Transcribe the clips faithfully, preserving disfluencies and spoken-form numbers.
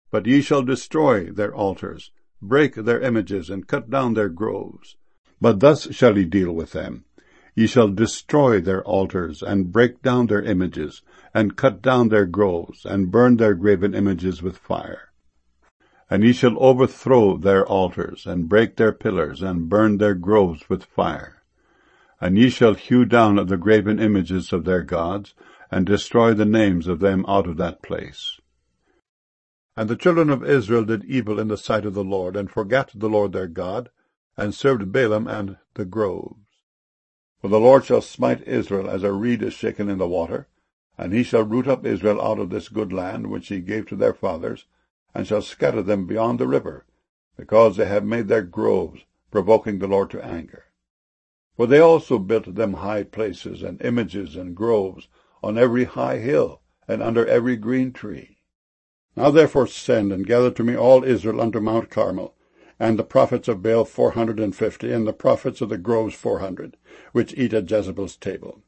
But ye shall destroy their altars, break their images, and cut down their groves. But thus shall ye deal with them. Ye shall destroy their altars, and break down their images, and cut down their groves, and burn their graven images with fire. And ye shall overthrow their altars, and break their pillars, and burn their groves with fire. And ye shall hew down the graven images of their gods, and destroy the names of them out of that place. And the children of Israel did evil in the sight of the Lord, and forgat the Lord their God, and served Baalim and the groves. For the Lord shall smite Israel as a reed is shaken in the water, and he shall root up Israel out of this good land which he gave to their fathers, and shall scatter them beyond the river, because they have made their groves, provoking the Lord to anger. For they also built them high places, and images, and groves, on every high hill, and under every green tree. Now therefore send, and gather to me all Israel unto Mount Carmel, and the prophets of Baal four hundred and fifty, and the prophets of the groves four hundred, which eat at Jezebel's table.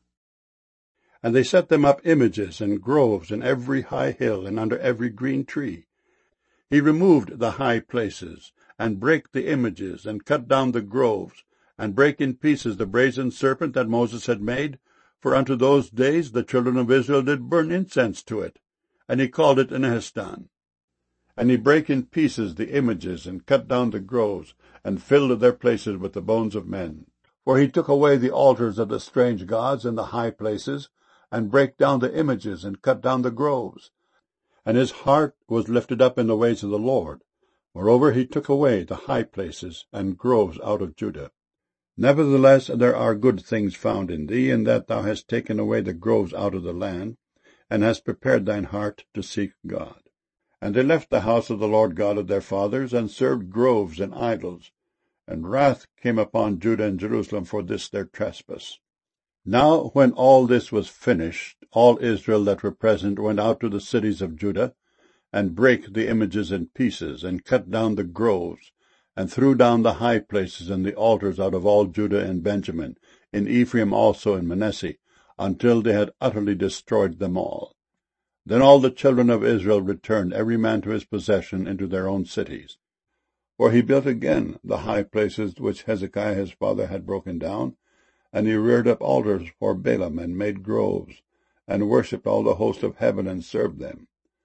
And they set them up images and groves in every high hill, and under every green tree. He removed the high places, and brake the images, and cut down the groves, and brake in pieces the brazen serpent that Moses had made, for unto those days the children of Israel did burn incense to it, and he called it Nehushtan. And he brake in pieces the images, and cut down the groves, and filled their places with the bones of men. For he took away the altars of the strange gods in the high places, and brake down the images, and cut down the groves. And his heart was lifted up in the ways of the Lord. Moreover, he took away the high places and groves out of Judah. Nevertheless, there are good things found in thee, in that thou hast taken away the groves out of the land, and hast prepared thine heart to seek God. And they left the house of the Lord God of their fathers, and served groves and idols. And wrath came upon Judah and Jerusalem for this their trespass. Now when all this was finished, all Israel that were present went out to the cities of Judah, and brake the images in pieces, and cut down the groves, and threw down the high places and the altars out of all Judah and Benjamin, in Ephraim also and Manasseh, until they had utterly destroyed them all. Then all the children of Israel returned, every man to his possession, into their own cities. For he built again the high places which Hezekiah his father had broken down, and he reared up altars for Baalim, and made groves, and worshipped all the host of heaven, and served them.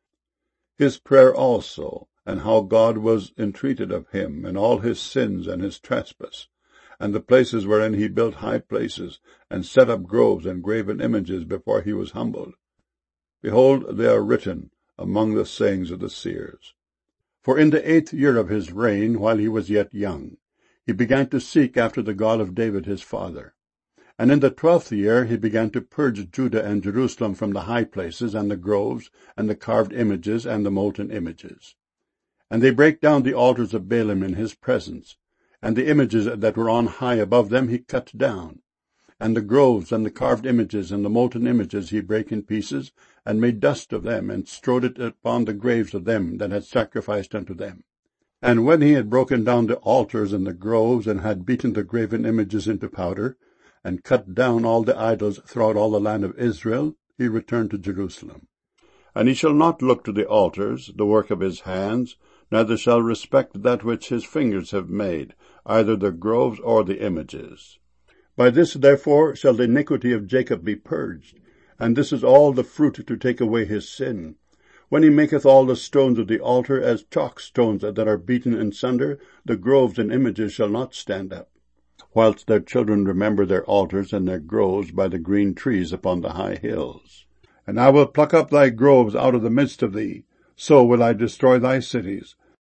His prayer also, and how God was entreated of him, and all his sins and his trespass, and the places wherein he built high places, and set up groves and graven images before he was humbled. Behold, they are written among the sayings of the seers. For in the eighth year of his reign, while he was yet young, he began to seek after the God of David his father. And in the twelfth year he began to purge Judah and Jerusalem from the high places, and the groves, and the carved images, and the molten images. And they brake down the altars of Baalim in his presence, and the images that were on high above them he cut down. And the groves, and the carved images, and the molten images he brake in pieces, and made dust of them, and strowed it upon the graves of them that had sacrificed unto them. And when he had broken down the altars and the groves, and had beaten the graven images into powder, and cut down all the idols throughout all the land of Israel, he returned to Jerusalem. And he shall not look to the altars, the work of his hands, neither shall respect that which his fingers have made, either the groves or the images. By this, therefore, shall the iniquity of Jacob be purged, and this is all the fruit to take away his sin. When he maketh all the stones of the altar as chalk stones that are beaten in sunder, the groves and images shall not stand up, whilst their children remember their altars and their groves by the green trees upon the high hills. And I will pluck up thy groves out of the midst of thee, so will I destroy thy cities,